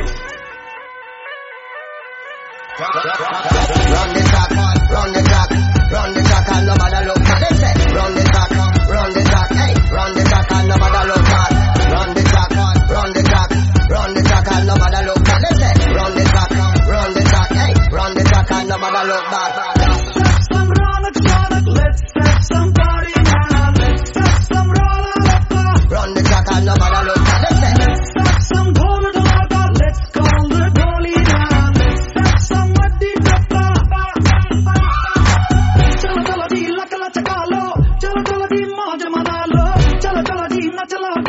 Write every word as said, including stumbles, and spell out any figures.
Run the track, run the track, run the track and nobody look at it. Run the track, run the track, hey, run the track and nobody look at. Run the track, run the track, run the track and nobody look at it. Run the track, run the track, hey, run the track and nobody look back. Let's some Ronak Ronak, let's set some party now. Let's set some Ronak. Run the track and nobody look at it. Let's set some Dhol Dhalaka, let's call the Dholi now. Let's set some Maddi Tappa. Chala chala di lak lachka lo, chala chala di mauj mana lo, chala chala di nach lo.